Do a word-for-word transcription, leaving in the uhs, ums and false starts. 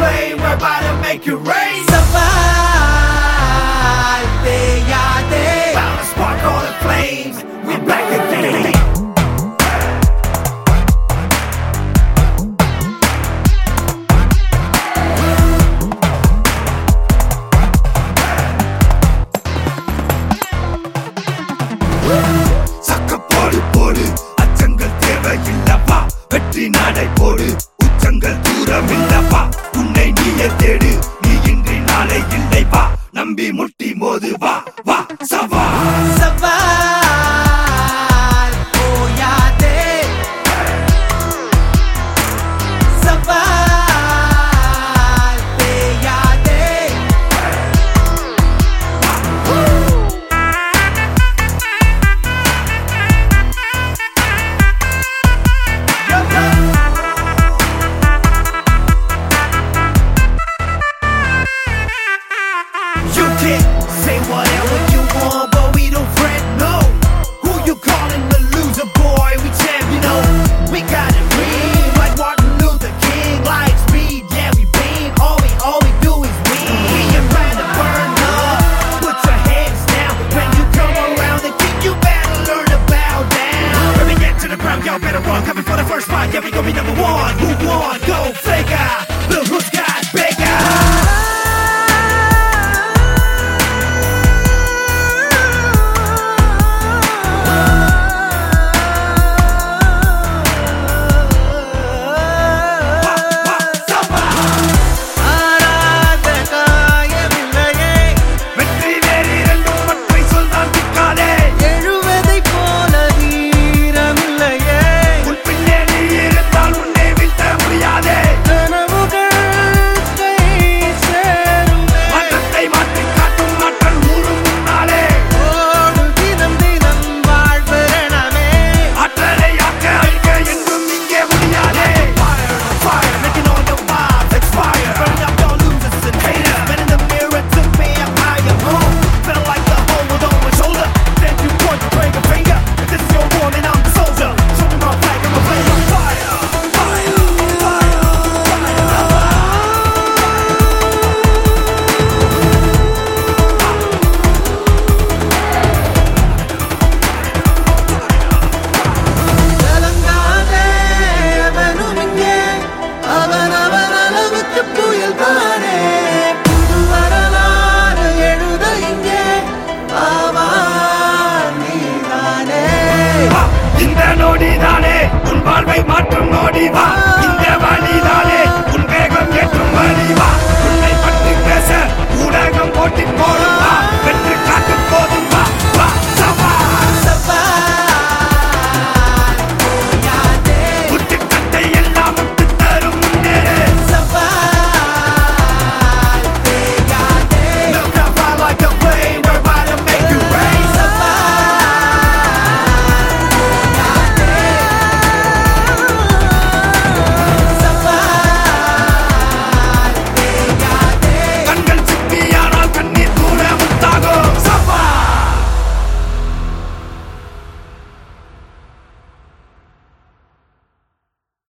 flame, we're about to make it rain. Safal teyade, Bound to spark all the flames, we're back again. சக்கப்போடு போடு அச்சங்கள் தேவையில்லப்பா, வெற்றி நடை போடு உச்சங்கள் தூரம் இல்லப்பா. உன்னை நீயே தேடு, நீ இன்றி நாளை இல்லைப்பா, நம்பி முட்டி மோது வா வா சவா.